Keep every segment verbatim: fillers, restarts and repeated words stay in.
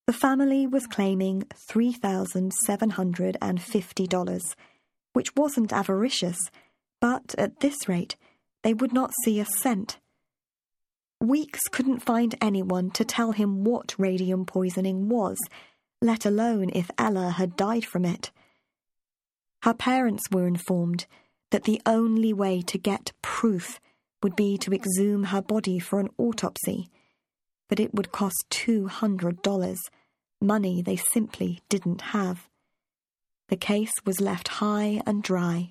The family was claiming three thousand seven hundred fifty dollars, which wasn't avaricious, but at this rate, they would not see a cent. Weeks couldn't find anyone to tell him what radium poisoning was, let alone if Ella had died from it. Her parents were informed that the only way to get proof would be to exhume her body for an autopsy, but it would cost two hundred dollars, money they simply didn't have. The case was left high and dry.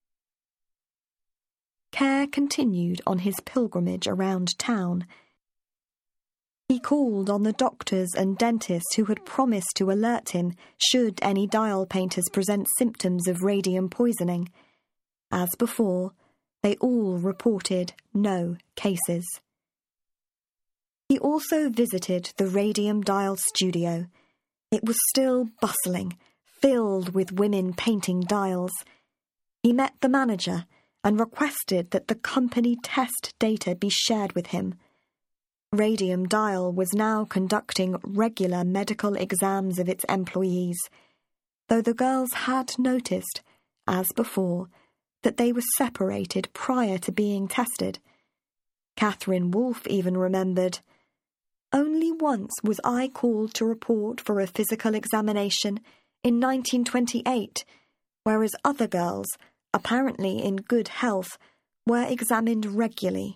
Kerr continued on his pilgrimage around town. He called on the doctors and dentists who had promised to alert him should any dial painters present symptoms of radium poisoning. As before, they all reported no cases. He also visited the radium dial studio. It was still bustling, filled with women painting dials. He met the manager and requested that the company test data be shared with him. Radium Dial was now conducting regular medical exams of its employees, though the girls had noticed, as before, that they were separated prior to being tested. Catherine Wolfe even remembered, "Only once was I called to report for a physical examination in nineteen twenty-eight, whereas other girls, apparently in good health, were examined regularly."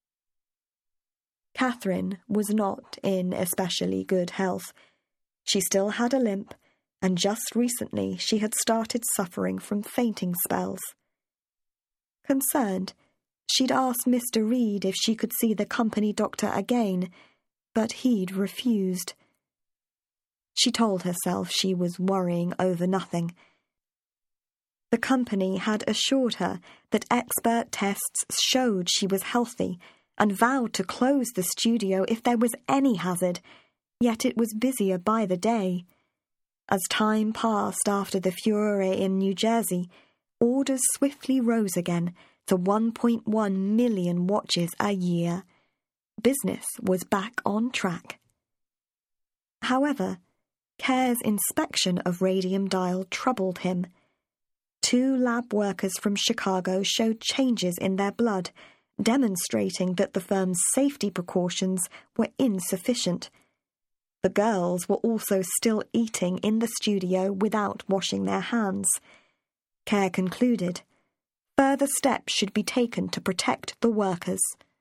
Catherine was not in especially good health. She still had a limp, and just recently she had started suffering from fainting spells. Concerned, she'd asked Mister Reed if she could see the company doctor again, but he'd refused. She told herself she was worrying over nothing. The company had assured her that expert tests showed she was healthy and vowed to close the studio if there was any hazard, yet it was busier by the day. As time passed after the furore in New Jersey, orders swiftly rose again to one point one million watches a year. Business was back on track. However, Kerr's inspection of Radium Dial troubled him. Two lab workers from Chicago showed changes in their blood, demonstrating that the firm's safety precautions were insufficient. The girls were also still eating in the studio without washing their hands. Kerr concluded, further steps should be taken to protect the workers.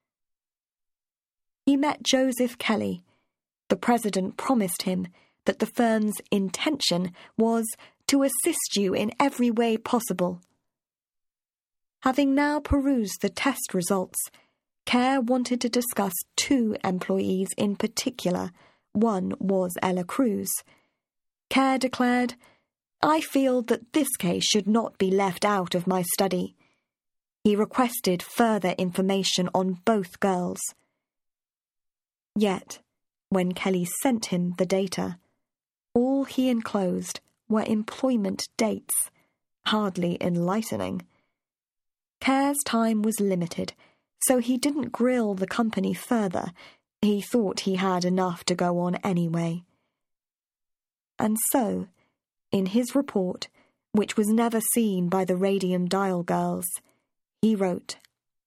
He met Joseph Kelly. The president promised him that the firm's intention was to assist you in every way possible. Having now perused the test results, Kerr wanted to discuss two employees in particular. One was Ella Cruz. Kerr declared, "I feel that this case should not be left out of my study." He requested further information on both girls. Yet, when Kelly sent him the data, all he enclosed were employment dates, hardly enlightening. Kerr's time was limited, so he didn't grill the company further. He thought he had enough to go on anyway. And so, in his report, which was never seen by the Radium Dial girls, he wrote,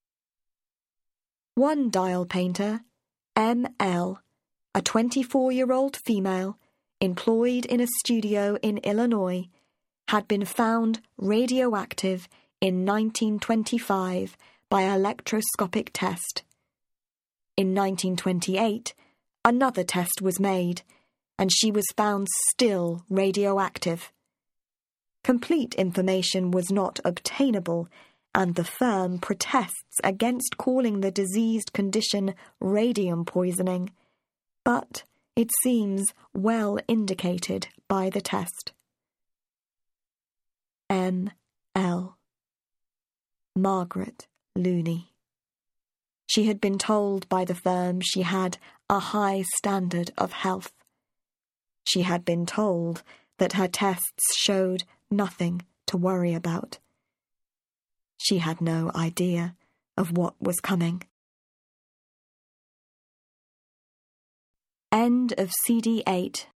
"One dial painter, M L, a twenty-four-year-old female, employed in a studio in Illinois, had been found radioactive in nineteen twenty-five by electroscopic test. In nineteen twenty-eight, another test was made, and she was found still radioactive. Complete information was not obtainable, and the firm protests against calling the diseased condition radium poisoning, but it seems well indicated by the test." M L Margaret Looney. She had been told by the firm she had a high standard of health. She had been told that her tests showed nothing to worry about. She had no idea of what was coming. End of C D eight.